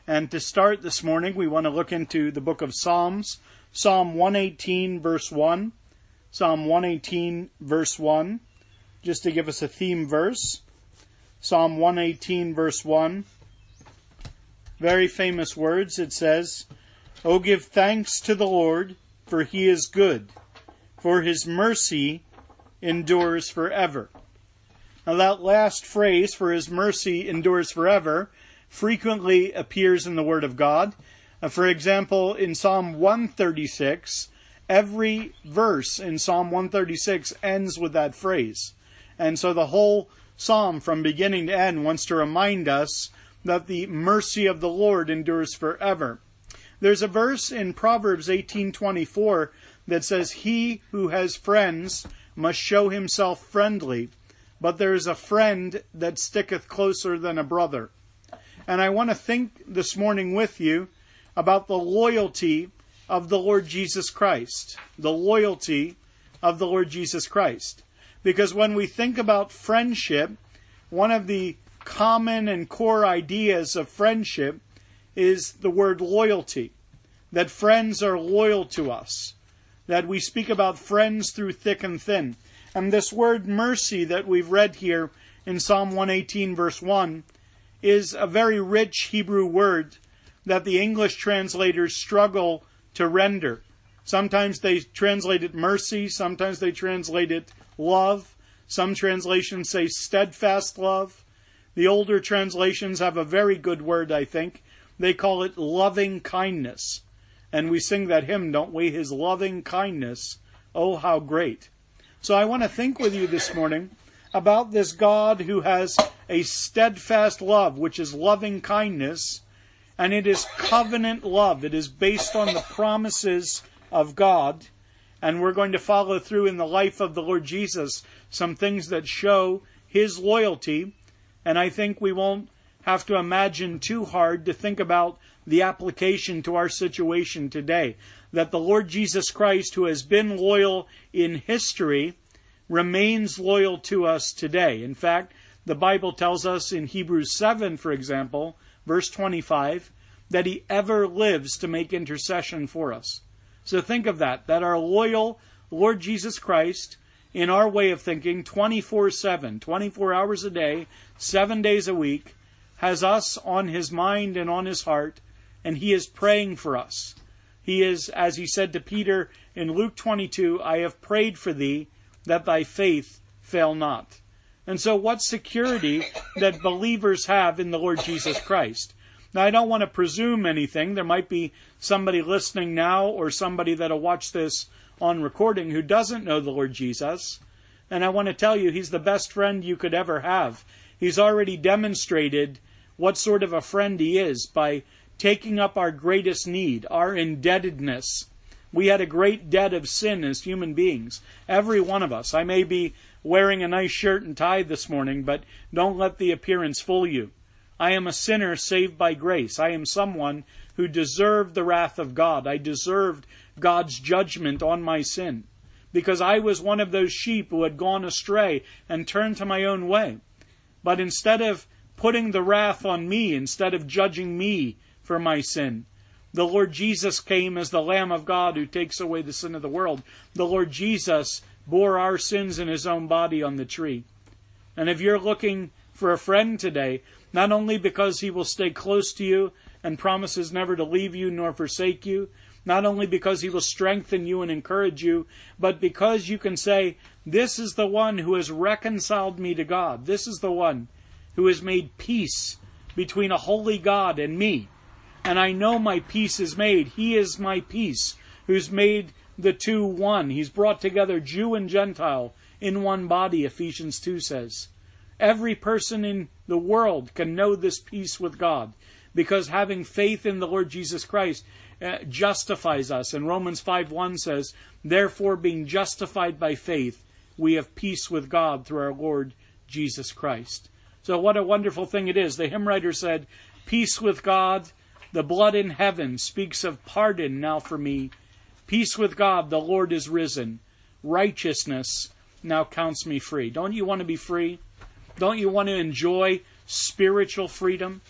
And to start this morning, we want to look into the book of Psalms, Psalm 118, verse 1. Psalm 118, verse 1, just to give us a theme verse. Psalm 118, verse 1. Very famous words. It says, "O give thanks to the Lord, for he is good, for his mercy endures forever." Now that last phrase, "for his mercy endures forever," frequently appears in the Word of God. For example, in Psalm 136, every verse in Psalm 136 ends with that phrase. And so the whole psalm from beginning to end wants to remind us that the mercy of the Lord endures forever. There's a verse in Proverbs 18:24 that says, "He who has friends must show himself friendly, but there is a friend that sticketh closer than a brother." And I want to think this morning with you about the loyalty of the Lord Jesus Christ. The loyalty of the Lord Jesus Christ. Because when we think about friendship, one of the common and core ideas of friendship is the word loyalty. That friends are loyal to us. That we speak about friends through thick and thin. And this word mercy that we've read here in Psalm 118 verse 1 is a very rich Hebrew word that the English translators struggle to render. Sometimes they translate it mercy, sometimes they translate it love. Some translations say steadfast love. The older translations have a very good word, I think. They call it loving kindness. And we sing that hymn, don't we? His loving kindness, oh how great. So I want to think with you this morning about this God who has a steadfast love, which is loving kindness, and it is covenant love. It is based on the promises of God, and we're going to follow through in the life of the Lord Jesus some things that show his loyalty, and I think we won't have to imagine too hard to think about the application to our situation today. That the Lord Jesus Christ, who has been loyal in history, remains loyal to us today. In fact, the Bible tells us in Hebrews 7, for example, verse 25, that he ever lives to make intercession for us. So think of that our loyal Lord Jesus Christ, in our way of thinking, 24/7, 24 hours a day, 7 days a week, has us on his mind and on his heart, and he is praying for us. He is, as he said to Peter in Luke 22, "I have prayed for thee, that thy faith fail not." And so what security that believers have in the Lord Jesus Christ. Now, I don't want to presume anything. There might be somebody listening now or somebody that'll watch this on recording who doesn't know the Lord Jesus. And I want to tell you, he's the best friend you could ever have. He's already demonstrated what sort of a friend he is by taking up our greatest need, our indebtedness. We had a great debt of sin as human beings, every one of us. I may be wearing a nice shirt and tie this morning, but don't let the appearance fool you. I am a sinner saved by grace. I am someone who deserved the wrath of God. I deserved God's judgment on my sin because I was one of those sheep who had gone astray and turned to my own way. But instead of putting the wrath on me, instead of judging me for my sin, the Lord Jesus came as the Lamb of God who takes away the sin of the world. The Lord Jesus bore our sins in his own body on the tree. And if you're looking for a friend today, not only because he will stay close to you and promises never to leave you nor forsake you, not only because he will strengthen you and encourage you, but because you can say, this is the one who has reconciled me to God. This is the one who has made peace between a holy God and me. And I know my peace is made. He is my peace, who's made the two one. He's brought together Jew and Gentile in one body, Ephesians 2 says. Every person in the world can know this peace with God because having faith in the Lord Jesus Christ justifies us. And Romans 5:1 says, "Therefore, being justified by faith, we have peace with God through our Lord Jesus Christ." So what a wonderful thing it is. The hymn writer said, "Peace with God, the blood in heaven speaks of pardon now for me. Peace with God, the Lord is risen. Righteousness now counts me free." Don't you want to be free? Don't you want to enjoy spiritual freedom?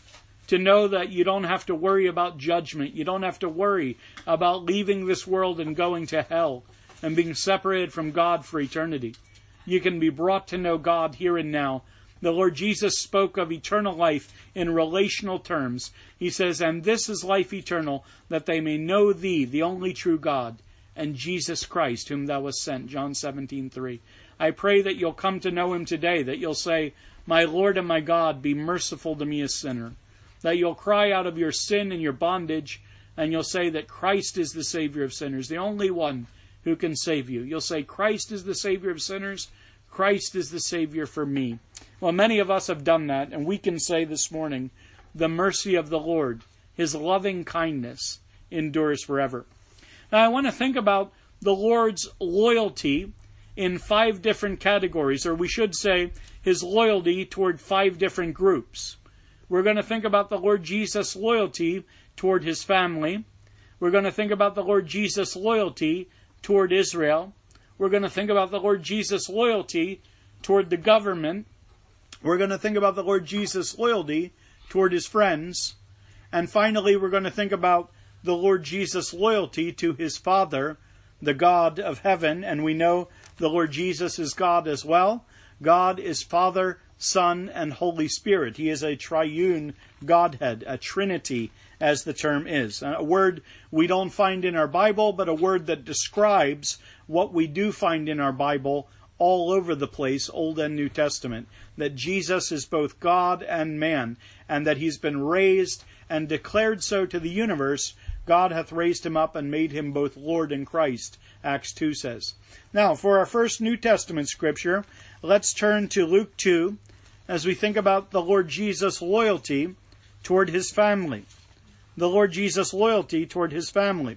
to know that you don't have to worry about judgment. You don't have to worry about leaving this world and going to hell and being separated from God for eternity. You can be brought to know God here and now. The Lord Jesus spoke of eternal life in relational terms. He says, "And this is life eternal, that they may know thee, the only true God, and Jesus Christ, whom thou hast sent." John 17:3. I pray that you'll come to know him today, that you'll say, "My Lord and my God, be merciful to me, a sinner." That you'll cry out of your sin and your bondage, and you'll say that Christ is the Savior of sinners, the only one who can save you. You'll say, "Christ is the Savior of sinners. Christ is the Savior for me." Well, many of us have done that, and we can say this morning, the mercy of the Lord, his loving kindness, endures forever. Now, I want to think about the Lord's loyalty in 5 different categories, or we should say his loyalty toward 5 different groups. We're going to think about the Lord Jesus' loyalty toward his family. We're going to think about the Lord Jesus' loyalty toward Israel. We're going to think about the Lord Jesus' loyalty toward the government. We're going to think about the Lord Jesus' loyalty toward his friends. And finally, we're going to think about the Lord Jesus' loyalty to his Father, the God of heaven. And we know the Lord Jesus is God as well. God is Father, Son, and Holy Spirit. He is a triune Godhead, a Trinity, as the term is. A word we don't find in our Bible, but a word that describes what we do find in our Bible all over the place, Old and New Testament. That Jesus is both God and man, and that he's been raised and declared so to the universe. God hath raised him up and made him both Lord and Christ, Acts 2 says. Now, for our first New Testament scripture, let's turn to Luke 2, as we think about the Lord Jesus' loyalty toward his family. The Lord Jesus' loyalty toward his family.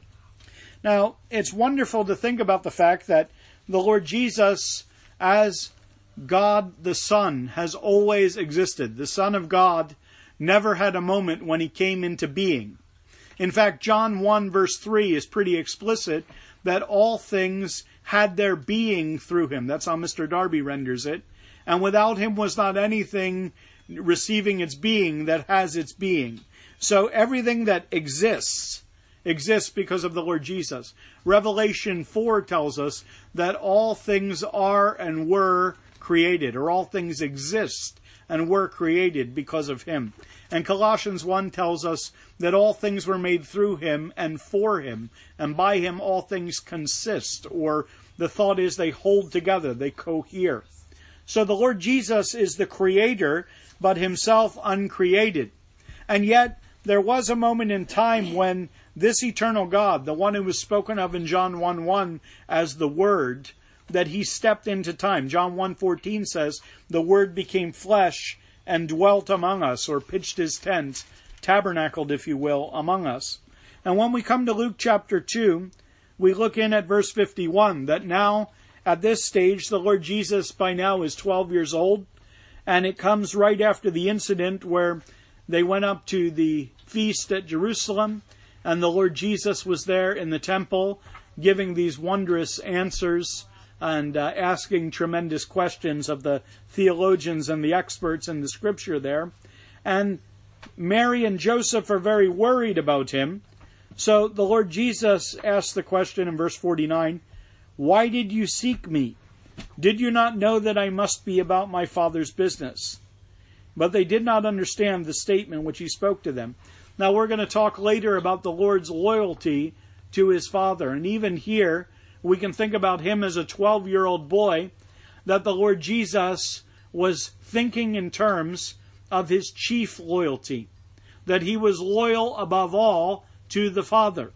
Now, it's wonderful to think about the fact that the Lord Jesus, as God the Son, has always existed. The Son of God never had a moment when he came into being. In fact, John 1 verse 3 is pretty explicit that all things had their being through him. That's how Mr. Darby renders it. And without him was not anything receiving its being that has its being. So everything that exists because of the Lord Jesus. Revelation 4 tells us that all things are and were created, or all things exist and were created because of him. And Colossians 1 tells us that all things were made through him and for him, and by him all things consist, or the thought is they hold together, they cohere. So the Lord Jesus is the creator, but himself uncreated. And yet, there was a moment in time when this eternal God, the one who was spoken of in John 1:1 as the Word, that he stepped into time. John 1:14 says, "The Word became flesh and dwelt among us," or pitched his tent, tabernacled, if you will, among us. And when we come to Luke chapter 2, we look in at verse 51, that now, at this stage, the Lord Jesus by now is 12 years old, and it comes right after the incident where they went up to the feast at Jerusalem, and the Lord Jesus was there in the temple giving these wondrous answers and asking tremendous questions of the theologians and the experts in the scripture there. And Mary and Joseph are very worried about him. So the Lord Jesus asks the question in verse 49, "Why did you seek me? Did you not know that I must be about my Father's business?" But they did not understand the statement which he spoke to them. Now we're going to talk later about the Lord's loyalty to his Father. And even here, we can think about him as a 12-year-old boy, that the Lord Jesus was thinking in terms of his chief loyalty, that he was loyal above all to the Father.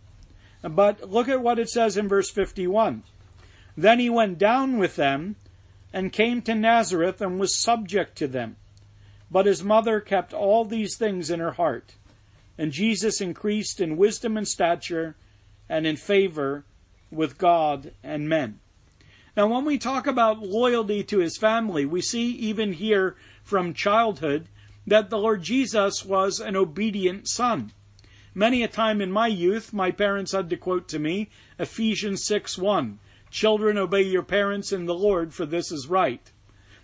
But look at what it says in verse 51. "Then he went down with them and came to Nazareth and was subject to them. But his mother kept all these things in her heart. And Jesus increased in wisdom and stature and in favor with God and men." Now, when we talk about loyalty to his family, we see even here from childhood that the Lord Jesus was an obedient son. Many a time in my youth, my parents had to quote to me Ephesians 6:1, "Children, obey your parents in the Lord, for this is right."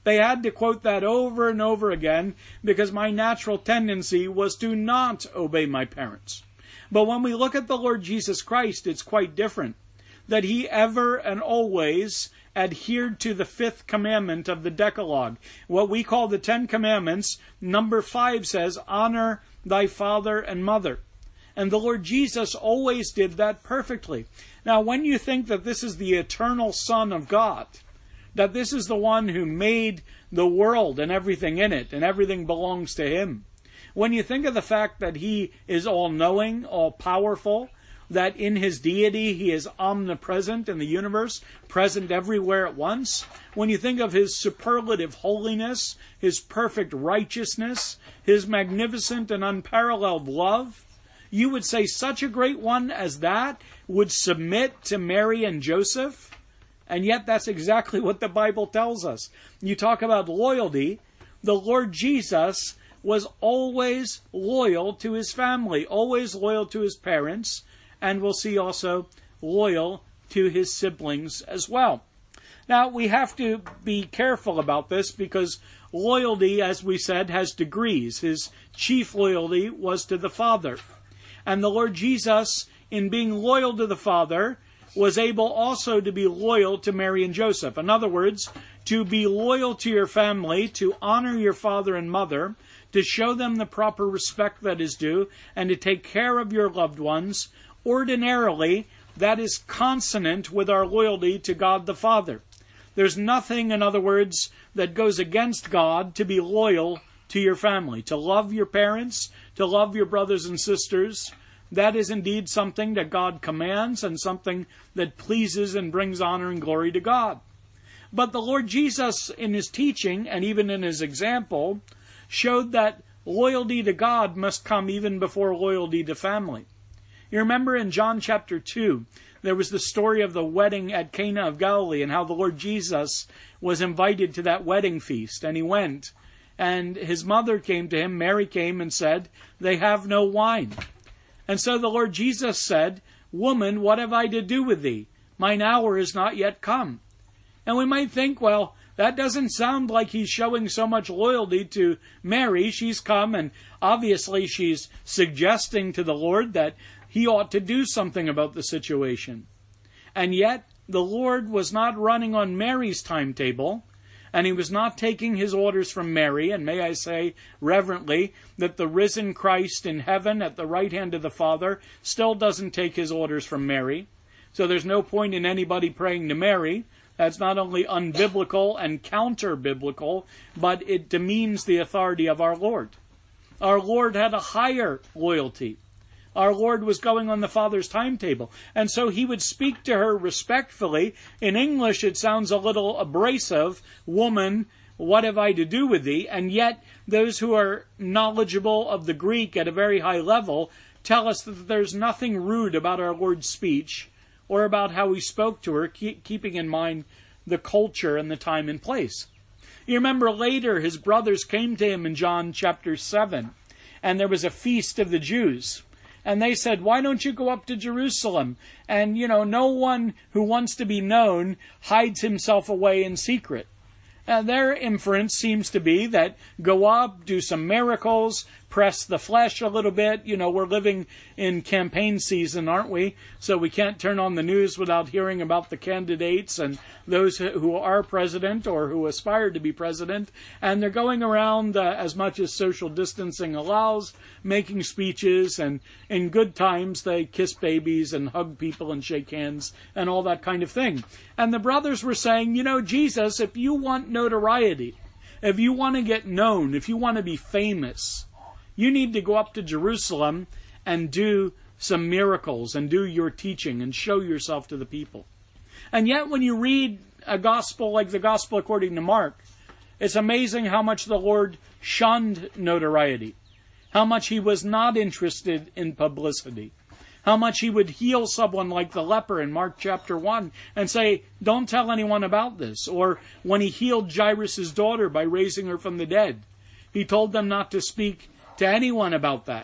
They had to quote that over and over again because my natural tendency was to not obey my parents. But when we look at the Lord Jesus Christ, it's quite different. That he ever and always adhered to the 5th commandment of the Decalogue. What we call the 10 Commandments, number 5 says, honor thy father and mother. And the Lord Jesus always did that perfectly. Now, when you think that this is the eternal Son of God, that this is the one who made the world and everything in it, and everything belongs to him, when you think of the fact that he is all-knowing, all-powerful, that in his deity he is omnipresent in the universe, present everywhere at once, when you think of his superlative holiness, his perfect righteousness, his magnificent and unparalleled love, you would say such a great one as that would submit to Mary and Joseph? And yet that's exactly what the Bible tells us. You talk about loyalty. The Lord Jesus was always loyal to his family, always loyal to his parents, and we'll see also loyal to his siblings as well. Now, we have to be careful about this because loyalty, as we said, has degrees. His chief loyalty was to the Father. And the Lord Jesus, in being loyal to the Father, was able also to be loyal to Mary and Joseph. In other words, to be loyal to your family, to honor your father and mother, to show them the proper respect that is due, and to take care of your loved ones. Ordinarily, that is consonant with our loyalty to God the Father. There's nothing, in other words, that goes against God to be loyal to your family, to love your parents, to love your brothers and sisters. That is indeed something that God commands and something that pleases and brings honor and glory to God. But the Lord Jesus, in his teaching and even in his example, showed that loyalty to God must come even before loyalty to family. You remember in John chapter 2, there was the story of the wedding at Cana of Galilee and how the Lord Jesus was invited to that wedding feast, and he went. And his mother came to him, Mary came and said, "They have no wine." And so the Lord Jesus said, "Woman, what have I to do with thee? Mine hour is not yet come." And we might think, well, that doesn't sound like he's showing so much loyalty to Mary. She's come and obviously she's suggesting to the Lord that he ought to do something about the situation. And yet, the Lord was not running on Mary's timetable, and he was not taking his orders from Mary. And may I say reverently that the risen Christ in heaven at the right hand of the Father still doesn't take his orders from Mary. So there's no point in anybody praying to Mary. That's not only unbiblical and counter-biblical, but it demeans the authority of our Lord. Our Lord had a higher loyalty. Our Lord was going on the Father's timetable. And so he would speak to her respectfully. In English, it sounds a little abrasive. "Woman, what have I to do with thee?" And yet, those who are knowledgeable of the Greek at a very high level tell us that there's nothing rude about our Lord's speech or about how he spoke to her, keeping in mind the culture and the time and place. You remember later, his brothers came to him in John chapter 7, and there was a feast of the Jews. And they said, "Why don't you go up to Jerusalem?" And, no one who wants to be known hides himself away in secret. Their inference seems to be that go up, do some miracles, press the flesh a little bit. We're living in campaign season, aren't we? So we can't turn on the news without hearing about the candidates and those who are president or who aspire to be president. And they're going around as much as social distancing allows, making speeches, and in good times they kiss babies and hug people and shake hands and all that kind of thing. And the brothers were saying, Jesus, if you want notoriety, if you want to get known, if you want to be famous, you need to go up to Jerusalem and do some miracles and do your teaching and show yourself to the people. And yet when you read a gospel like the gospel according to Mark, it's amazing how much the Lord shunned notoriety, how much he was not interested in publicity, how much he would heal someone like the leper in Mark chapter 1 and say, "Don't tell anyone about this." Or when he healed Jairus' daughter by raising her from the dead, he told them not to speak to anyone about that.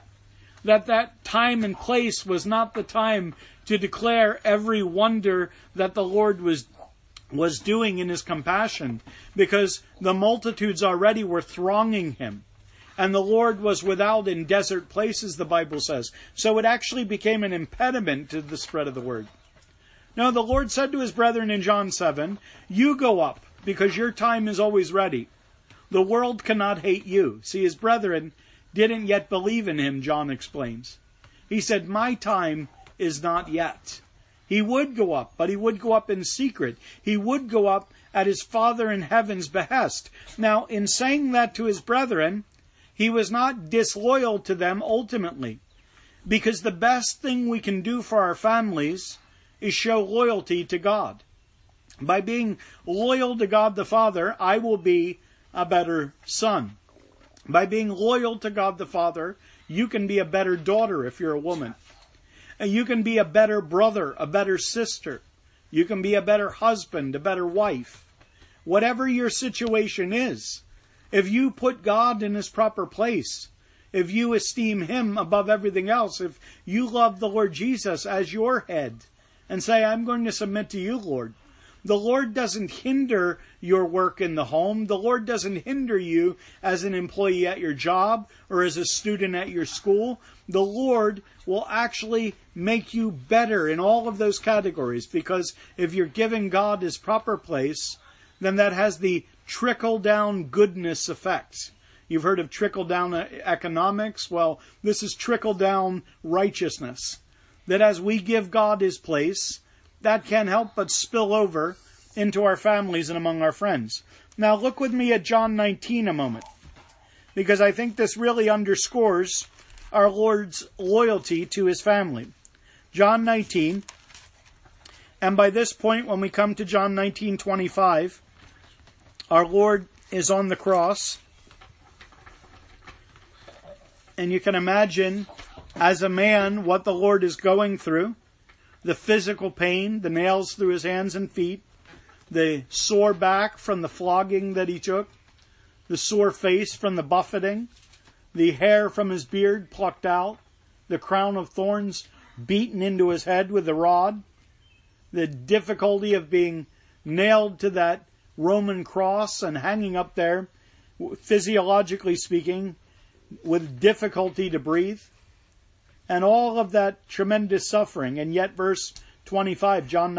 That time and place was not the time to declare every wonder that the Lord was was doing in his compassion, because the multitudes already were thronging him. And the Lord was without in desert places, the Bible says. So it actually became an impediment to the spread of the word. Now the Lord said to his brethren in John 7, "You go up, because your time is always ready. The world cannot hate you." See, his brethren didn't yet believe in him, John explains. He said, "My time is not yet." He would go up, but he would go up in secret. He would go up at his Father in heaven's behest. Now, in saying that to his brethren, he was not disloyal to them ultimately, because the best thing we can do for our families is show loyalty to God. By being loyal to God the Father, I will be a better son. By being loyal to God the Father, you can be a better daughter if you're a woman. And you can be a better brother, a better sister. You can be a better husband, a better wife. Whatever your situation is, if you put God in his proper place, if you esteem him above everything else, if you love the Lord Jesus as your head and say, "I'm going to submit to you, Lord," the Lord doesn't hinder your work in the home. The Lord doesn't hinder you as an employee at your job or as a student at your school. The Lord will actually make you better in all of those categories, because if you're giving God his proper place, then that has the trickle-down goodness effect. You've heard of trickle-down economics. Well, this is trickle-down righteousness. That as we give God his place, that can't help but spill over into our families and among our friends. Now look with me at John 19 a moment, because I think this really underscores our Lord's loyalty to his family. John 19, and by this point, when we come to John 19:25, our Lord is on the cross. And you can imagine, as a man, what the Lord is going through. The physical pain, the nails through his hands and feet, the sore back from the flogging that he took, the sore face from the buffeting, the hair from his beard plucked out, the crown of thorns beaten into his head with a rod, the difficulty of being nailed to that Roman cross and hanging up there, physiologically speaking, with difficulty to breathe, and all of that tremendous suffering. And yet verse 25, John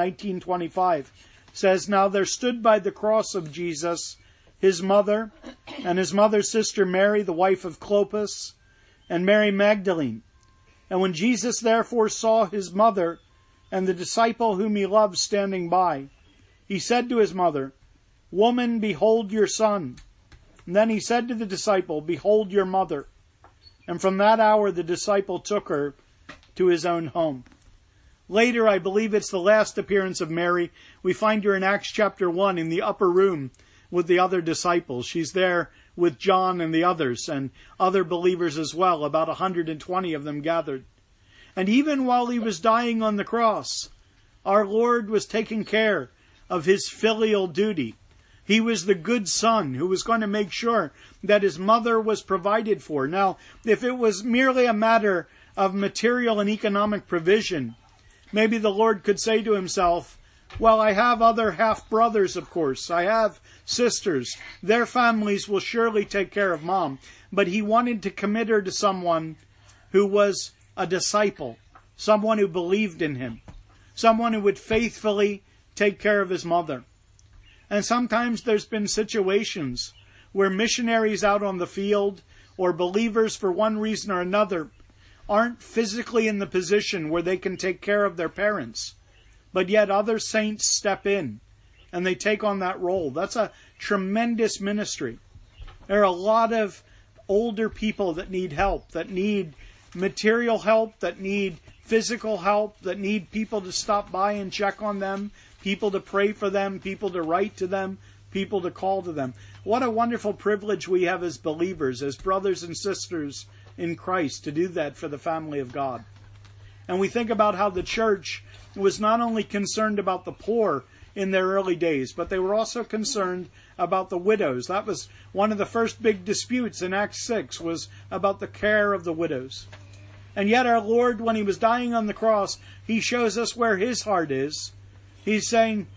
19:25 says, "Now there stood by the cross of Jesus his mother, and his mother's sister Mary, the wife of Clopas, and Mary Magdalene. And when Jesus therefore saw his mother and the disciple whom he loved standing by, he said to his mother, 'Woman, behold your son.' And then he said to the disciple, 'Behold your mother.' And from that hour the disciple took her to his own home." Later, I believe it's the last appearance of Mary, we find her in Acts chapter 1 in the upper room with the other disciples. She's there with John and the others, and other believers as well, about 120 of them gathered. And even while he was dying on the cross, our Lord was taking care of his filial duty. He was the good son who was going to make sure that his mother was provided for. Now, if it was merely a matter of material and economic provision, maybe the Lord could say to himself, "Well, I have other half-brothers, of course. I have sisters. Their families will surely take care of mom." But he wanted to commit her to someone who was a disciple, someone who believed in him, someone who would faithfully take care of his mother. And sometimes there's been situations where missionaries out on the field, or believers for one reason or another, aren't physically in the position where they can take care of their parents. But yet other saints step in and they take on that role. That's a tremendous ministry. There are a lot of older people that need help, that need material help, that need physical help, that need people to stop by and check on them, people to pray for them, people to write to them, people to call to them. What a wonderful privilege we have as believers, as brothers and sisters in Christ, to do that for the family of God. And we think about how the church was not only concerned about the poor in their early days, but they were also concerned about the widows. That was one of the first big disputes in Acts 6, was about the care of the widows. And yet our Lord, when he was dying on the cross, he shows us where his heart is. He's saying,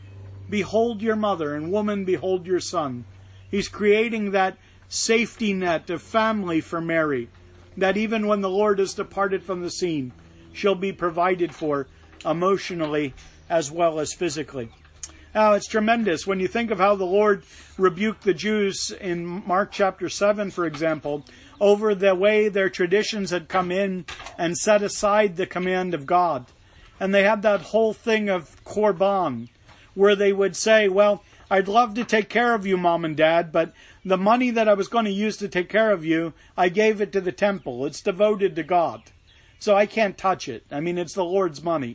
behold your mother, and woman, behold your son. He's creating that safety net of family for Mary, that even when the Lord has departed from the scene, she'll be provided for emotionally as well as physically. Now, it's tremendous when you think of how the Lord rebuked the Jews in Mark chapter 7, for example, over the way their traditions had come in and set aside the command of God. And they had that whole thing of korban, where they would say, well, I'd love to take care of you, Mom and Dad, but the money that I was going to use to take care of you, I gave it to the temple. It's devoted to God. So I can't touch it. I mean, it's the Lord's money.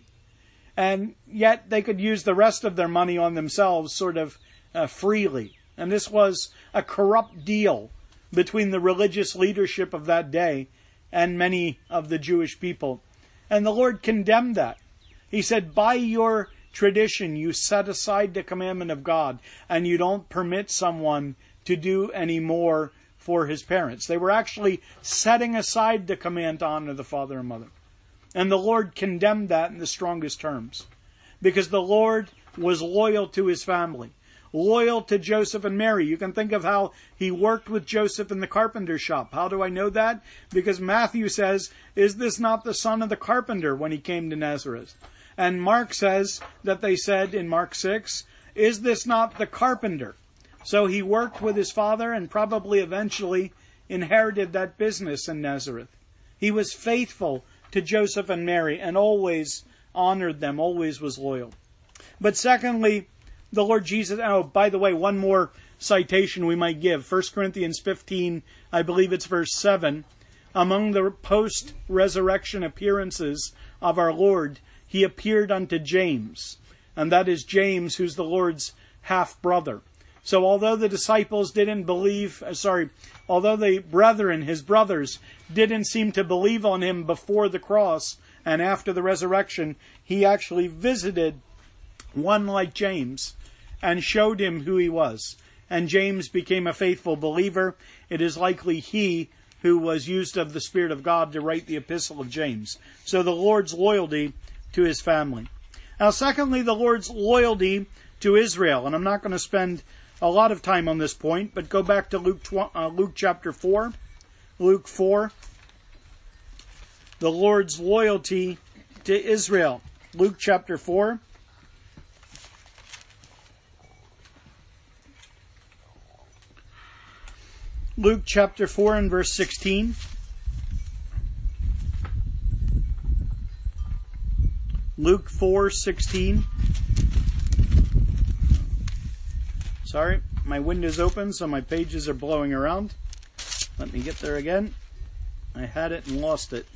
And yet they could use the rest of their money on themselves sort of freely. And this was a corrupt deal between the religious leadership of that day and many of the Jewish people. And the Lord condemned that. He said, by your tradition, you set aside the commandment of God, and you don't permit someone to do any more for his parents. They were actually setting aside the command to honor the father and mother. And the Lord condemned that in the strongest terms, because the Lord was loyal to his family, loyal to Joseph and Mary. You can think of how he worked with Joseph in the carpenter shop. How do I know that? Because Matthew says, is this not the son of the carpenter when he came to Nazareth? And Mark says that they said in Mark 6, is this not the carpenter? So he worked with his father and probably eventually inherited that business in Nazareth. He was faithful to Joseph and Mary and always honored them, always was loyal. But secondly, the Lord Jesus, oh, by the way, one more citation we might give. 1 Corinthians 15, I believe it's verse 7. Among the post-resurrection appearances of our Lord, he appeared unto James. And that is James, who's the Lord's half-brother. So although the disciples didn't believe, although the brethren, his brothers, didn't seem to believe on him before the cross and after the resurrection, he actually visited one like James and showed him who he was. And James became a faithful believer. It is likely he who was used of the Spirit of God to write the epistle of James. So the Lord's loyalty to his family. Now, secondly, the Lord's loyalty to Israel. And I'm not going to spend a lot of time on this point, but go back to Luke chapter 4. Luke 4. The Lord's loyalty to Israel. Luke chapter 4. Luke chapter 4 and verse 16. Luke 4:16. Sorry, my window's open, so my pages are blowing around. Let me get there again. I had it and lost it.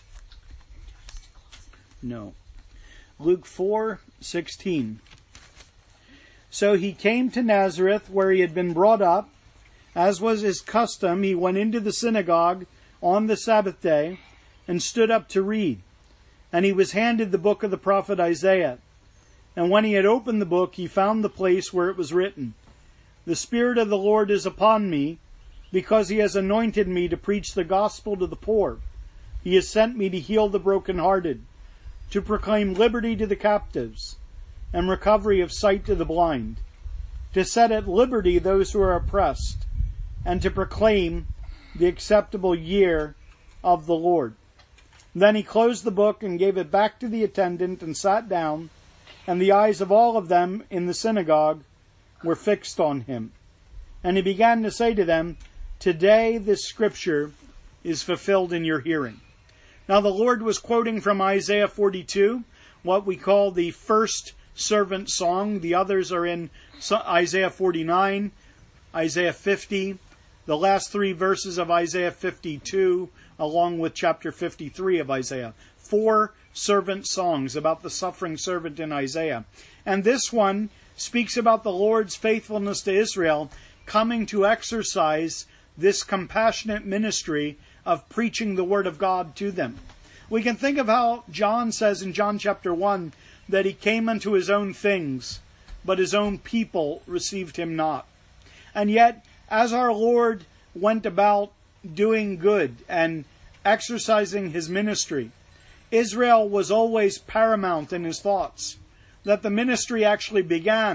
No. Luke 4:16. So he came to Nazareth, where he had been brought up. As was his custom, he went into the synagogue on the Sabbath day and stood up to read. And he was handed the book of the prophet Isaiah. And when he had opened the book, he found the place where it was written, The Spirit of the Lord is upon me, because he has anointed me to preach the gospel to the poor. He has sent me to heal the brokenhearted, to proclaim liberty to the captives, and recovery of sight to the blind, to set at liberty those who are oppressed, and to proclaim the acceptable year of the Lord. Then he closed the book and gave it back to the attendant and sat down, and the eyes of all of them in the synagogue were fixed on him. And he began to say to them, Today this scripture is fulfilled in your hearing. Now the Lord was quoting from Isaiah 42, what we call the first servant song. The others are in Isaiah 49, Isaiah 50, the last three verses of Isaiah 52, along with chapter 53 of Isaiah. 4 servant songs about the suffering servant in Isaiah. And this one speaks about the Lord's faithfulness to Israel, coming to exercise this compassionate ministry of preaching the word of God to them. We can think of how John says in John chapter 1 that he came unto his own things, but his own people received him not. And yet, as our Lord went about doing good and exercising his ministry, Israel was always paramount in his thoughts. That the ministry actually began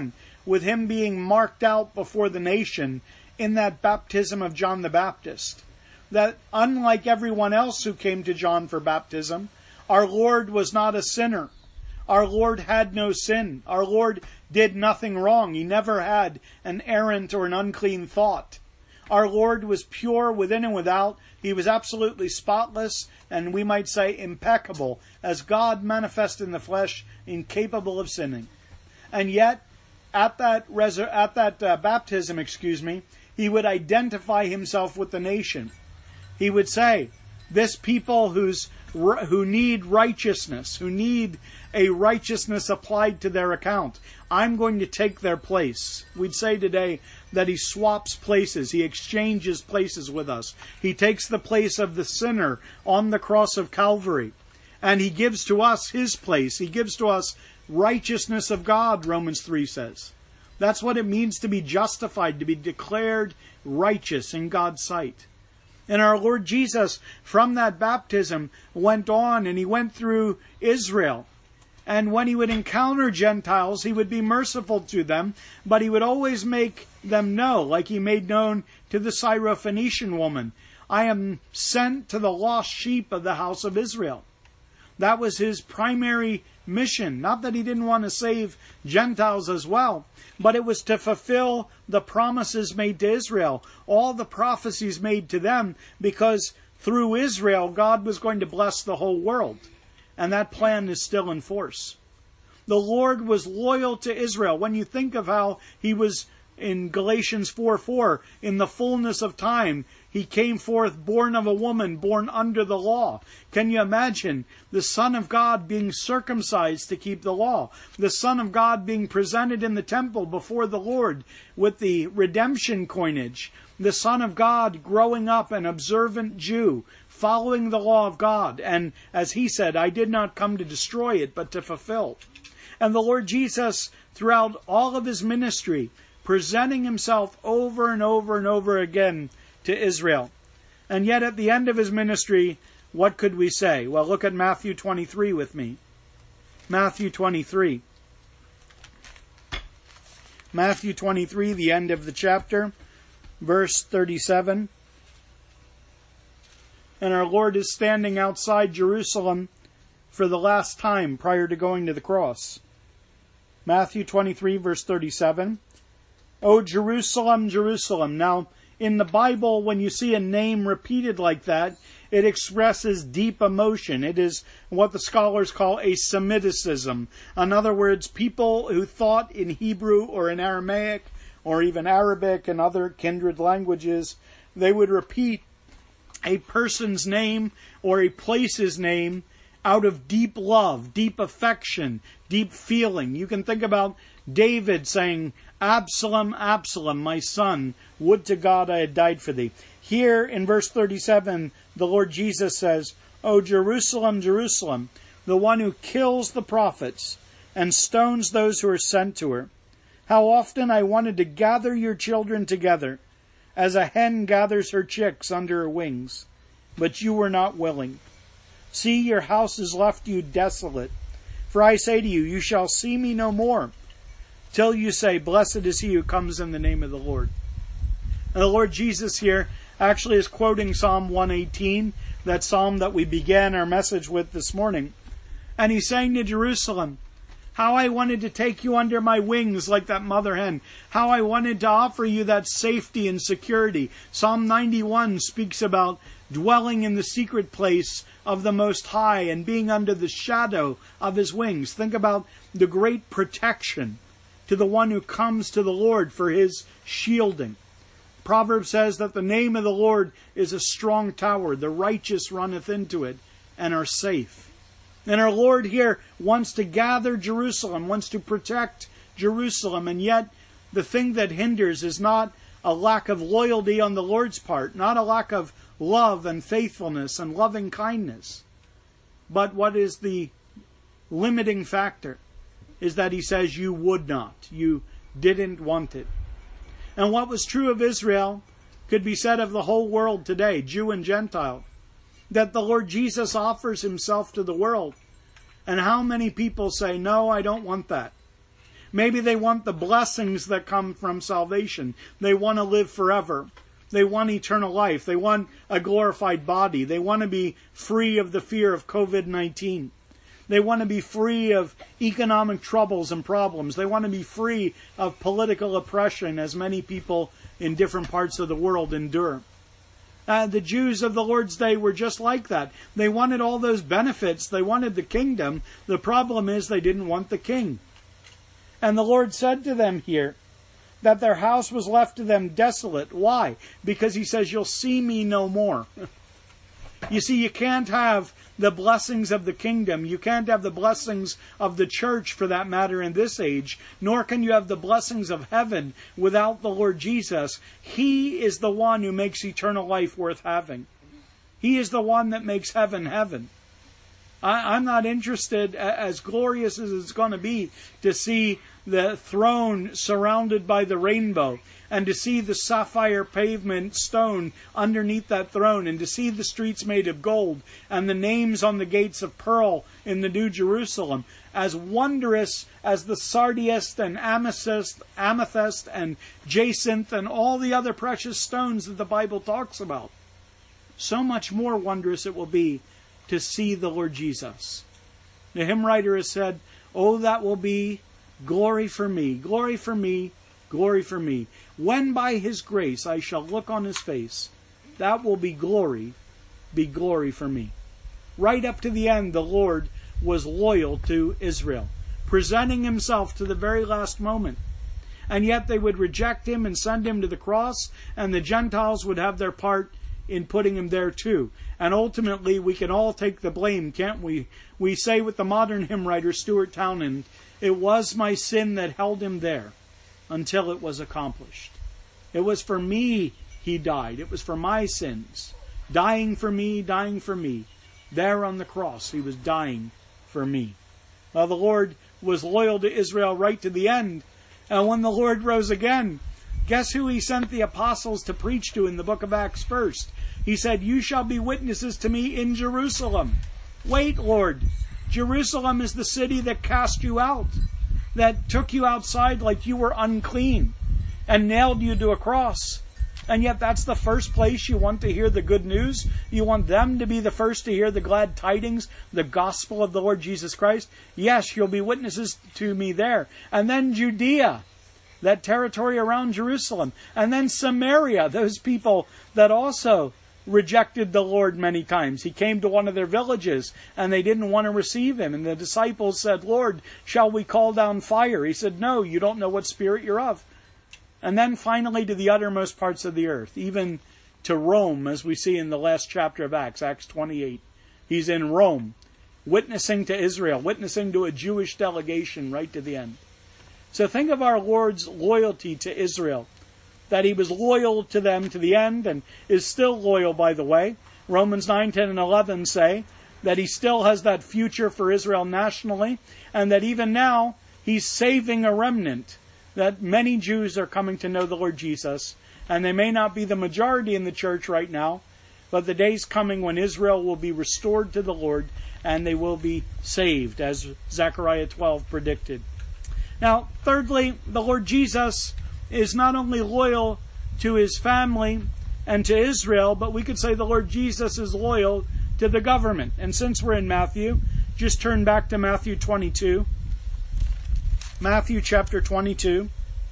with him being marked out before the nation in that baptism of John the Baptist. That unlike everyone else who came to John for baptism, our Lord was not a sinner. Our Lord had no sin. Our Lord did nothing wrong. He never had an errant or an unclean thought. Our Lord was pure within and without. He was absolutely spotless, and we might say impeccable, as God manifest in the flesh, incapable of sinning. And yet, at that baptism, he would identify himself with the nation. He would say, this people who need righteousness, who need a righteousness applied to their account, I'm going to take their place. We'd say today that he swaps places, he exchanges places with us. He takes the place of the sinner on the cross of Calvary, and he gives to us his place. He gives to us righteousness of God, Romans 3 says. That's what it means to be justified, to be declared righteous in God's sight. And our Lord Jesus, from that baptism, went on and he went through Israel. And when he would encounter Gentiles, he would be merciful to them, but he would always make them know, like he made known to the Syrophoenician woman, I am sent to the lost sheep of the house of Israel. That was his primary mission. Not that he didn't want to save Gentiles as well, but it was to fulfill the promises made to Israel, all the prophecies made to them, because through Israel, God was going to bless the whole world. And that plan is still in force. The Lord was loyal to Israel. When you think of how he was in Galatians 4:4, in the fullness of time, he came forth born of a woman, born under the law. Can you imagine the Son of God being circumcised to keep the law? The Son of God being presented in the temple before the Lord with the redemption coinage. The Son of God growing up an observant Jew, following the law of God. And as he said, I did not come to destroy it, but to fulfill. And the Lord Jesus, throughout all of his ministry, presenting himself over and over and over again to Israel. And yet at the end of his ministry, what could we say? Well, look at Matthew 23 with me. Matthew 23. Matthew 23, the end of the chapter, verse 37. And our Lord is standing outside Jerusalem for the last time prior to going to the cross. Matthew 23, verse 37. O Jerusalem, Jerusalem. Now, in the Bible, when you see a name repeated like that, it expresses deep emotion. It is what the scholars call a Semiticism. In other words, people who thought in Hebrew or in Aramaic or even Arabic and other kindred languages, they would repeat a person's name or a place's name out of deep love, deep affection, deep feeling. You can think about David saying, Absalom, Absalom, my son, would to God I had died for thee. Here in verse 37, the Lord Jesus says, O Jerusalem, Jerusalem, the one who kills the prophets and stones those who are sent to her. How often I wanted to gather your children together, as a hen gathers her chicks under her wings, but you were not willing. See, your house is left you desolate. For I say to you, you shall see me no more, till you say, Blessed is he who comes in the name of the Lord. And the Lord Jesus here actually is quoting Psalm 118, that psalm that we began our message with this morning. And he's saying to Jerusalem, how I wanted to take you under my wings like that mother hen. How I wanted to offer you that safety and security. Psalm 91 speaks about dwelling in the secret place of the Most High and being under the shadow of his wings. Think about the great protection to the one who comes to the Lord for his shielding. Proverbs says that the name of the Lord is a strong tower. The righteous runneth into it and are safe. And our Lord here wants to gather Jerusalem, wants to protect Jerusalem, and yet the thing that hinders is not a lack of loyalty on the Lord's part, not a lack of love and faithfulness and loving kindness. But what is the limiting factor is that he says you would not, you didn't want it. And what was true of Israel could be said of the whole world today, Jew and Gentile. That the Lord Jesus offers himself to the world. And how many people say, no, I don't want that. Maybe they want the blessings that come from salvation. They want to live forever. They want eternal life. They want a glorified body. They want to be free of the fear of COVID-19. They want to be free of economic troubles and problems. They want to be free of political oppression, as many people in different parts of the world endure. The Jews of the Lord's day were just like that. They wanted all those benefits. They wanted the kingdom. The problem is they didn't want the king. And the Lord said to them here that their house was left to them desolate. Why? Because he says, you'll see me no more. You see, you can't have the blessings of the kingdom. You can't have the blessings of the church, for that matter, in this age. Nor can you have the blessings of heaven without the Lord Jesus. He is the one who makes eternal life worth having. He is the one that makes heaven heaven. I'm not interested, as glorious as it's going to be, to see the throne surrounded by the rainbow, and to see the sapphire pavement stone underneath that throne, and to see the streets made of gold, and the names on the gates of pearl in the New Jerusalem. As wondrous as the sardius and amethyst and jacinth and all the other precious stones that the Bible talks about, so much more wondrous it will be to see the Lord Jesus. The hymn writer has said, oh, that will be glory for me, glory for me, glory for me. When by his grace I shall look on his face, that will be glory for me. Right up to the end, the Lord was loyal to Israel, presenting himself to the very last moment. And yet they would reject him and send him to the cross, and the Gentiles would have their part in putting him there too. And ultimately, we can all take the blame, can't we? We say with the modern hymn writer, Stuart Townend, it was my sin that held him there until it was accomplished. It was for me he died. It was for my sins. Dying for me, dying for me. There on the cross, he was dying for me. Well, the Lord was loyal to Israel right to the end. And when the Lord rose again, guess who he sent the apostles to preach to in the book of Acts first? He said, you shall be witnesses to me in Jerusalem. Wait, Lord. Jerusalem is the city that cast you out, that took you outside like you were unclean and nailed you to a cross. And yet that's the first place you want to hear the good news? You want them to be the first to hear the glad tidings, the gospel of the Lord Jesus Christ? Yes, you'll be witnesses to me there. And then Judea, that territory around Jerusalem. And then Samaria, those people that also rejected the Lord many times. He came to one of their villages and they didn't want to receive him. And the disciples said, Lord, shall we call down fire? He said, no, you don't know what spirit you're of. And then finally to the uttermost parts of the earth, even to Rome, as we see in the last chapter of Acts, Acts 28. He's in Rome, witnessing to Israel, witnessing to a Jewish delegation right to the end. So think of our Lord's loyalty to Israel, that he was loyal to them to the end, and is still loyal, by the way. Romans 9, 10, and 11 say that he still has that future for Israel nationally, and that even now he's saving a remnant, that many Jews are coming to know the Lord Jesus, and they may not be the majority in the church right now, but the day's coming when Israel will be restored to the Lord, and they will be saved, as Zechariah 12 predicted. Now, thirdly, the Lord Jesus is not only loyal to his family and to Israel, but we could say the Lord Jesus is loyal to the government. And since we're in Matthew, just turn back to Matthew 22. Matthew chapter 22.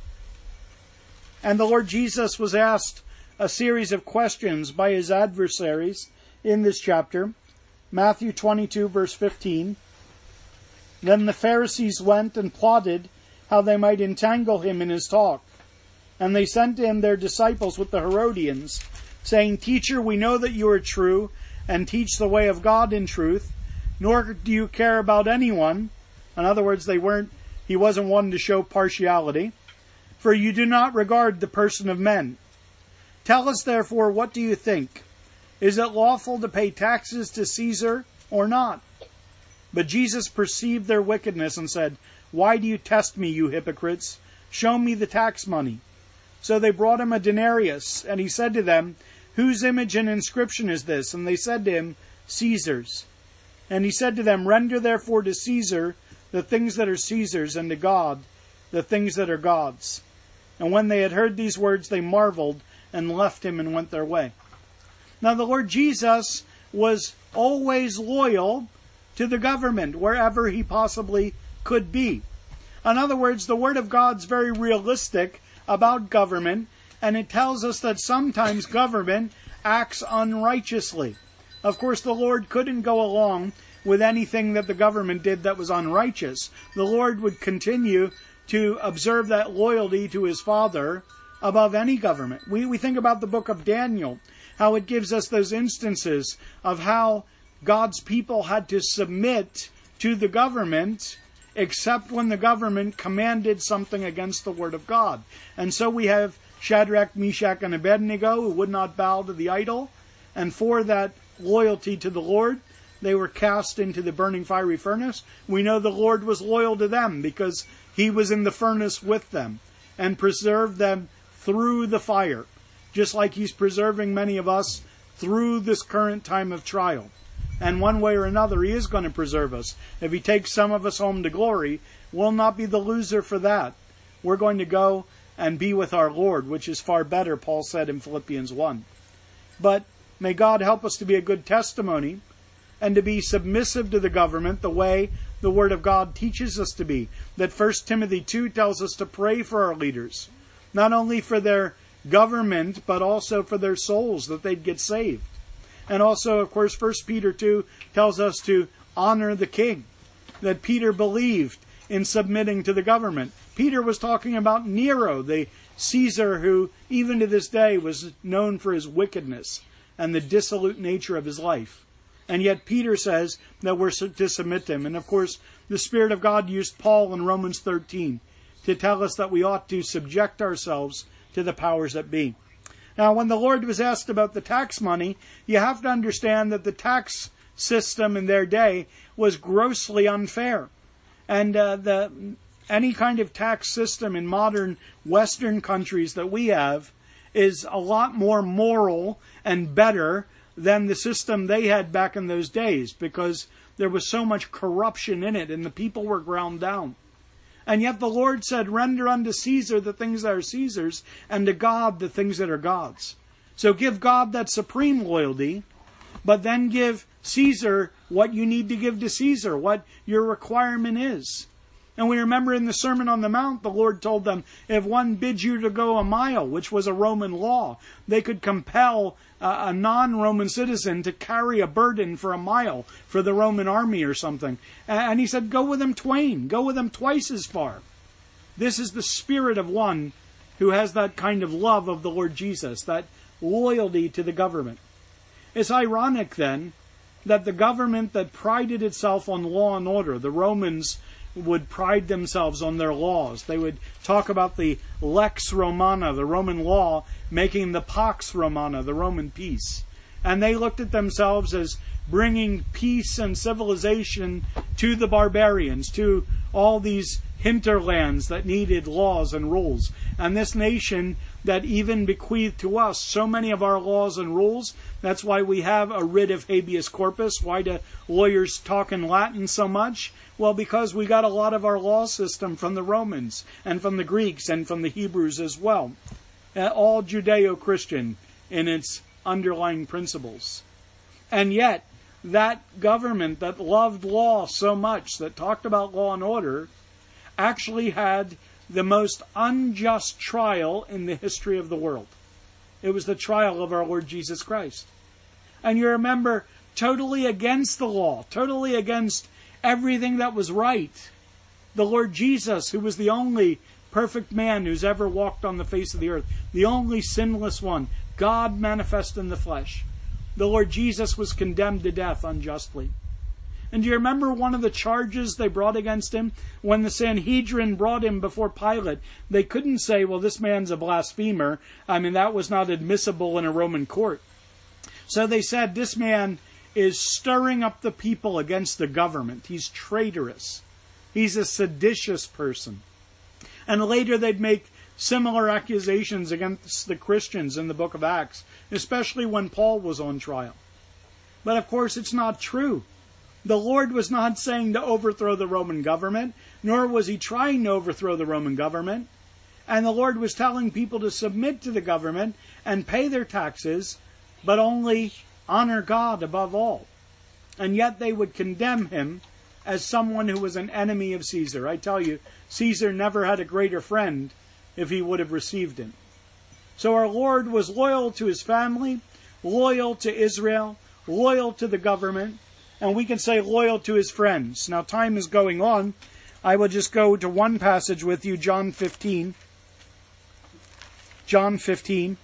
And the Lord Jesus was asked a series of questions by his adversaries in this chapter. Matthew 22, verse 15. Then the Pharisees went and plotted how they might entangle him in his talk. And they sent to him their disciples with the Herodians, saying, Teacher, we know that you are true, and teach the way of God in truth, nor do you care about anyone. In other words, he wasn't one to show partiality. For you do not regard the person of men. Tell us, therefore, what do you think? Is it lawful to pay taxes to Caesar or not? But Jesus perceived their wickedness and said, Why do you test me, you hypocrites? Show me the tax money. So they brought him a denarius, and he said to them, Whose image and inscription is this? And they said to him, Caesar's. And he said to them, Render therefore to Caesar the things that are Caesar's, and to God the things that are God's. And when they had heard these words, they marveled and left him and went their way. Now the Lord Jesus was always loyal to the government wherever he possibly could be. In other words, the Word of God's very realistic about government, and it tells us that sometimes government acts unrighteously. Of course, the Lord couldn't go along with anything that the government did that was unrighteous. The Lord would continue to observe that loyalty to his Father above any government. We think about the book of Daniel, how it gives us those instances of how God's people had to submit to the government except when the government commanded something against the Word of God. And so we have Shadrach, Meshach, and Abednego who would not bow to the idol, and for that loyalty to the Lord, they were cast into the burning fiery furnace. We know the Lord was loyal to them because he was in the furnace with them and preserved them through the fire, just like he's preserving many of us through this current time of trial. And one way or another, he is going to preserve us. If he takes some of us home to glory, we'll not be the loser for that. We're going to go and be with our Lord, which is far better, Paul said in Philippians 1. But may God help us to be a good testimony and to be submissive to the government the way the Word of God teaches us to be. That 1 Timothy 2 tells us to pray for our leaders, not only for their government, but also for their souls, that they'd get saved. And also, of course, 1 Peter 2 tells us to honor the king, that Peter believed in submitting to the government. Peter was talking about Nero, the Caesar who, even to this day, was known for his wickedness and the dissolute nature of his life. And yet Peter says that we're to submit to him. And of course, the Spirit of God used Paul in Romans 13 to tell us that we ought to subject ourselves to the powers that be. Now, when the Lord was asked about the tax money, you have to understand that the tax system in their day was grossly unfair. And any kind of tax system in modern Western countries that we have is a lot more moral and better than the system they had back in those days, because there was so much corruption in it and the people were ground down. And yet the Lord said, render unto Caesar the things that are Caesar's, and to God the things that are God's. So give God that supreme loyalty, but then give Caesar what you need to give to Caesar, what your requirement is. And we remember in the Sermon on the Mount, the Lord told them, if one bids you to go a mile, which was a Roman law, they could compel a non-Roman citizen to carry a burden for a mile for the Roman army or something. And he said, go with them twain, go with them twice as far. This is the spirit of one who has that kind of love of the Lord Jesus, that loyalty to the government. It's ironic then that the government that prided itself on law and order, the Romans would pride themselves on their laws. They would talk about the Lex Romana, the Roman law, making the Pax Romana, the Roman peace. And they looked at themselves as bringing peace and civilization to the barbarians, to all these hinterlands that needed laws and rules. And this nation that even bequeathed to us so many of our laws and rules, that's why we have a writ of habeas corpus. Why do lawyers talk in Latin so much? Well, because we got a lot of our law system from the Romans and from the Greeks and from the Hebrews as well. All Judeo-Christian in its underlying principles. And yet, that government that loved law so much, that talked about law and order, actually had the most unjust trial in the history of the world. It was the trial of our Lord Jesus Christ. And you remember, totally against the law, totally against everything that was right, the Lord Jesus, who was the only perfect man who's ever walked on the face of the earth, the only sinless one, God manifest in the flesh, the Lord Jesus was condemned to death unjustly. And do you remember one of the charges they brought against him? When the Sanhedrin brought him before Pilate, they couldn't say, well, this man's a blasphemer. I mean, that was not admissible in a Roman court. So they said, this man is stirring up the people against the government. He's traitorous. He's a seditious person. And later they'd make similar accusations against the Christians in the book of Acts, especially when Paul was on trial. But of course it's not true. The Lord was not saying to overthrow the Roman government, nor was he trying to overthrow the Roman government. And the Lord was telling people to submit to the government and pay their taxes, but only honor God above all. And yet they would condemn him as someone who was an enemy of Caesar. I tell you, Caesar never had a greater friend if he would have received him. So our Lord was loyal to his family, loyal to Israel, loyal to the government, and we can say loyal to his friends. Now, time is going on. I will just go to one passage with you, John 15. John 15.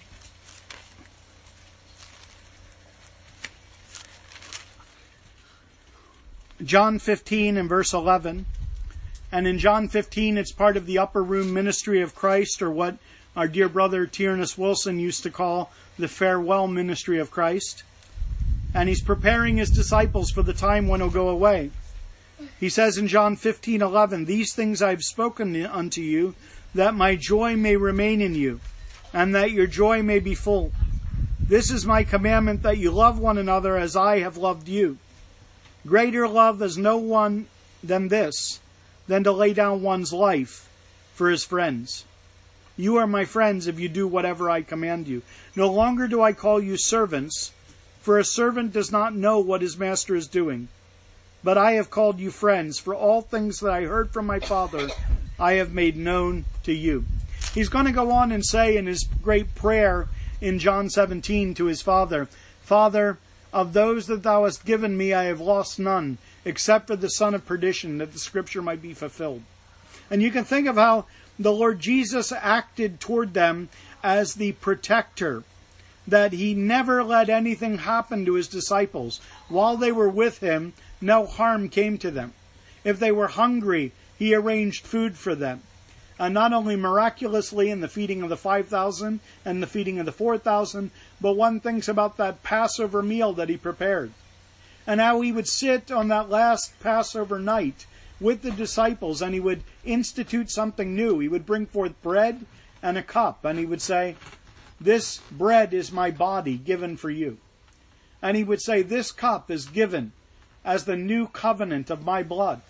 John 15 and verse 11. And in John 15, it's part of the upper room ministry of Christ, or what our dear brother Tyrannus Wilson used to call the farewell ministry of Christ. And he's preparing his disciples for the time when he'll go away. He says in John 15:11, "These things I've spoken unto you, that my joy may remain in you, and that your joy may be full. This is my commandment, that you love one another as I have loved you. Greater love has no one than this, than to lay down one's life for his friends. You are my friends if you do whatever I command you. No longer do I call you servants, for a servant does not know what his master is doing. But I have called you friends, for all things that I heard from my Father I have made known to you." He's going to go on and say in his great prayer in John 17 to his Father, "Father, of those that thou hast given me I have lost none, except for the son of perdition, that the scripture might be fulfilled." And you can think of how the Lord Jesus acted toward them as the protector, that he never let anything happen to his disciples. While they were with him, no harm came to them. If they were hungry, he arranged food for them. And not only miraculously in the feeding of the 5,000 and the feeding of the 4,000, but one thinks about that Passover meal that he prepared. And how he would sit on that last Passover night with the disciples, and he would institute something new. He would bring forth bread and a cup, and he would say, "This bread is my body given for you." And he would say, "This cup is given as the new covenant of my blood."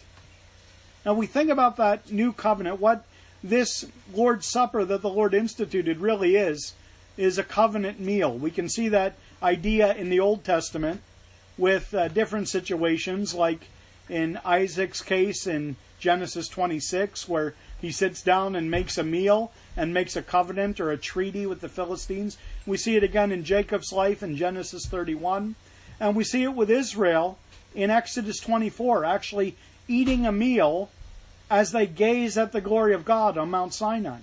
Now we think about that new covenant. What this Lord's Supper that the Lord instituted really is a covenant meal. We can see that idea in the Old Testament with different situations, like in Isaac's case in Genesis 26, where he sits down and makes a meal and makes a covenant or a treaty with the Philistines. We see it again in Jacob's life in Genesis 31. And we see it with Israel in Exodus 24, actually eating a meal as they gaze at the glory of God on Mount Sinai.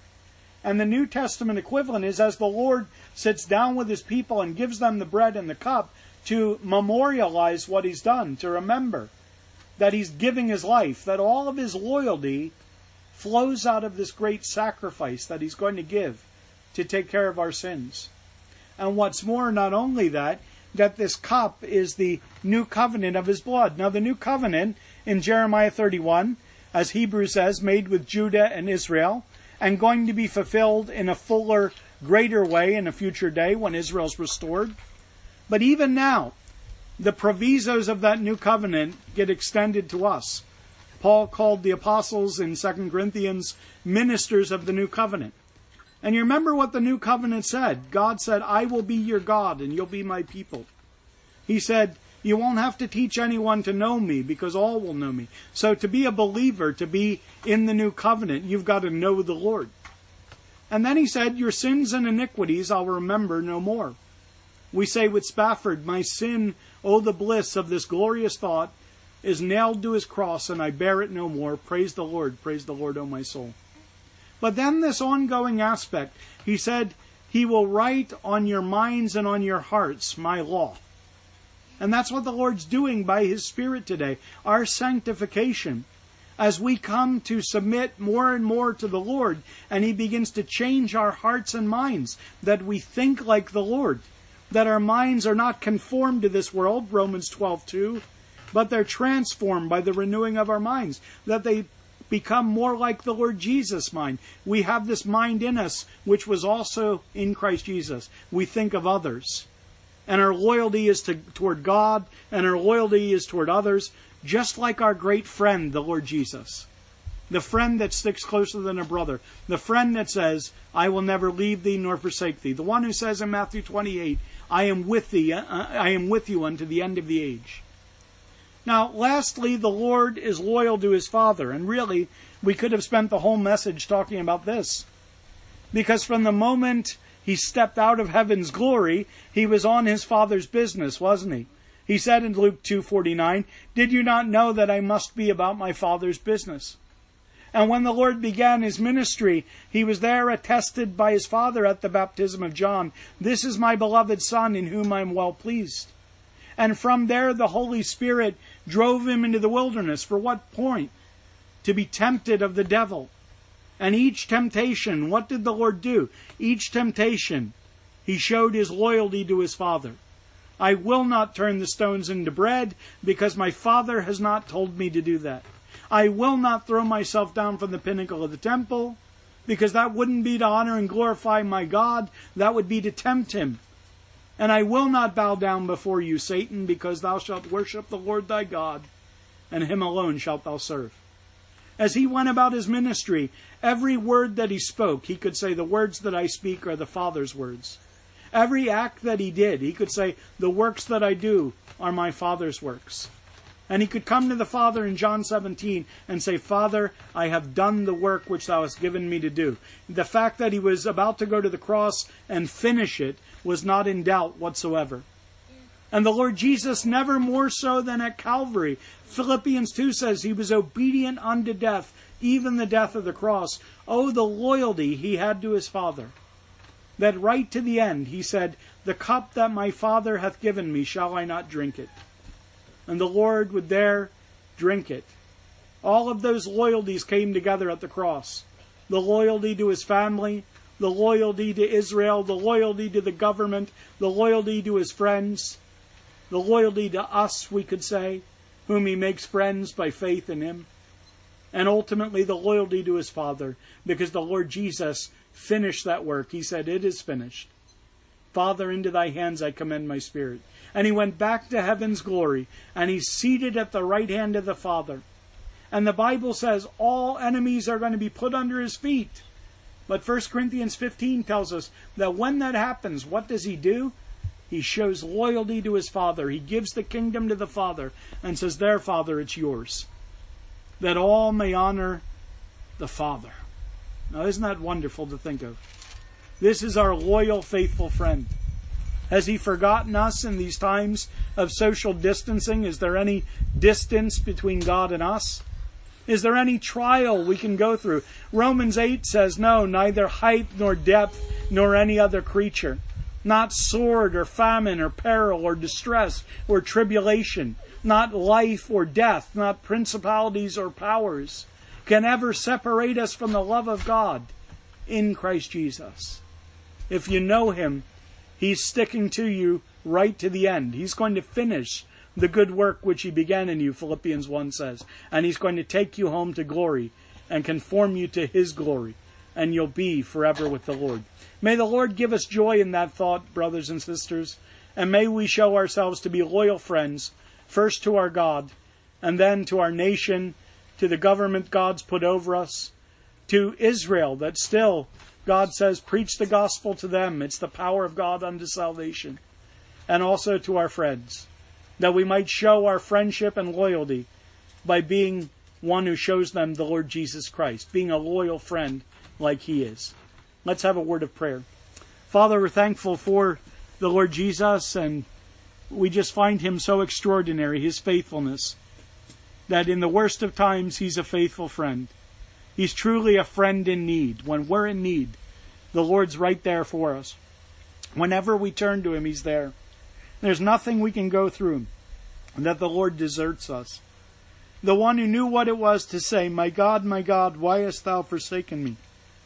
And the New Testament equivalent is as the Lord sits down with his people and gives them the bread and the cup to memorialize what he's done, to remember that he's giving his life, that all of his loyalty flows out of this great sacrifice that he's going to give to take care of our sins. And what's more, not only that this cup is the new covenant of his blood. Now the new covenant in Jeremiah 31, as Hebrews says, made with Judah and Israel, and going to be fulfilled in a fuller, greater way in a future day when Israel's restored. But even now, the provisos of that new covenant get extended to us. Paul called the apostles in 2 Corinthians ministers of the new covenant. And you remember what the new covenant said. God said, "I will be your God and you'll be my people." He said, "You won't have to teach anyone to know me because all will know me." So to be a believer, to be in the new covenant, you've got to know the Lord. And then he said, "Your sins and iniquities I'll remember no more." We say with Spafford, "My sin, oh the bliss of this glorious thought, is nailed to his cross and I bear it no more. Praise the Lord, O my soul." But then this ongoing aspect, he said, "He will write on your minds and on your hearts my law." And that's what the Lord's doing by his Spirit today, our sanctification. As we come to submit more and more to the Lord, and he begins to change our hearts and minds, that we think like the Lord, that our minds are not conformed to this world, Romans 12:2, but they're transformed by the renewing of our minds, that they become more like the Lord Jesus' mind. We have this mind in us, which was also in Christ Jesus. We think of others. And our loyalty is toward God, and our loyalty is toward others, just like our great friend, the Lord Jesus. The friend that sticks closer than a brother. The friend that says, I will never leave thee nor forsake thee. The one who says in Matthew 28, I am with thee, I am with you unto the end of the age. Now, lastly, the Lord is loyal to his Father. And really, we could have spent the whole message talking about this. Because from the moment he stepped out of heaven's glory, he was on his Father's business, wasn't he? He said in Luke 2:49, did you not know that I must be about my Father's business? And when the Lord began his ministry, he was there attested by his Father at the baptism of John, this is my beloved Son in whom I am well pleased. And from there the Holy Spirit drove him into the wilderness. For what point? To be tempted of the devil. And each temptation, what did the Lord do? Each temptation, he showed his loyalty to his Father. I will not turn the stones into bread because my Father has not told me to do that. I will not throw myself down from the pinnacle of the temple because that wouldn't be to honor and glorify my God. That would be to tempt him. And I will not bow down before you, Satan, because thou shalt worship the Lord thy God, and him alone shalt thou serve. As he went about his ministry, every word that he spoke, he could say, the words that I speak are the Father's words. Every act that he did, he could say, the works that I do are my Father's works. And he could come to the Father in John 17 and say, Father, I have done the work which thou hast given me to do. The fact that he was about to go to the cross and finish it was not in doubt whatsoever. And the Lord Jesus, never more so than at Calvary. Philippians 2 says he was obedient unto death, even the death of the cross. Oh, the loyalty he had to his Father. That right to the end he said, the cup that my Father hath given me, shall I not drink it? And the Lord would there drink it. All of those loyalties came together at the cross. The loyalty to his family, the loyalty to Israel, the loyalty to the government, the loyalty to his friends, the loyalty to us, we could say, whom he makes friends by faith in him, and ultimately the loyalty to his Father, because the Lord Jesus finished that work. He said, it is finished. Father, into thy hands I commend my spirit. And he went back to heaven's glory, and he's seated at the right hand of the Father. And the Bible says all enemies are going to be put under his feet. But 1 Corinthians 15 tells us that when that happens, what does he do? He shows loyalty to his Father. He gives the kingdom to the Father and says, there, Father, it's yours. That all may honor the Father. Now, isn't that wonderful to think of? This is our loyal, faithful friend. Has he forgotten us in these times of social distancing? Is there any distance between God and us? Is there any trial we can go through? Romans 8 says, no, neither height nor depth nor any other creature. Not sword or famine or peril or distress or tribulation. Not life or death. Not principalities or powers can ever separate us from the love of God in Christ Jesus. If you know him, he's sticking to you right to the end. He's going to finish the good work which he began in you, Philippians 1 says. And he's going to take you home to glory and conform you to his glory. And you'll be forever with the Lord. May the Lord give us joy in that thought, brothers and sisters. And may we show ourselves to be loyal friends, first to our God, and then to our nation, to the government God's put over us, to Israel, that still, God says, preach the gospel to them. It's the power of God unto salvation. And also to our friends, that we might show our friendship and loyalty by being one who shows them the Lord Jesus Christ, being a loyal friend like he is. Let's have a word of prayer. Father, we're thankful for the Lord Jesus, and we just find him so extraordinary, his faithfulness, that in the worst of times he's a faithful friend. He's truly a friend in need. When we're in need, the Lord's right there for us. Whenever we turn to him, he's there. There's nothing we can go through that the Lord deserts us. The one who knew what it was to say, my God, why hast thou forsaken me?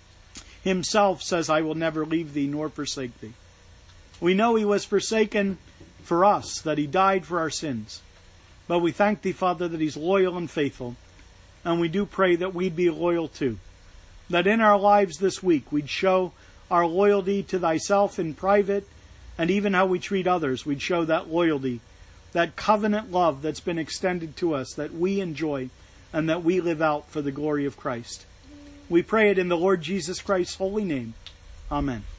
Himself says, I will never leave thee nor forsake thee. We know he was forsaken for us, that he died for our sins. But we thank thee, Father, that he's loyal and faithful. And we do pray that we'd be loyal too. That in our lives this week we'd show our loyalty to thyself in private and even how we treat others, we'd show that loyalty, that covenant love that's been extended to us, that we enjoy and that we live out for the glory of Christ. We pray it in the Lord Jesus Christ's holy name. Amen.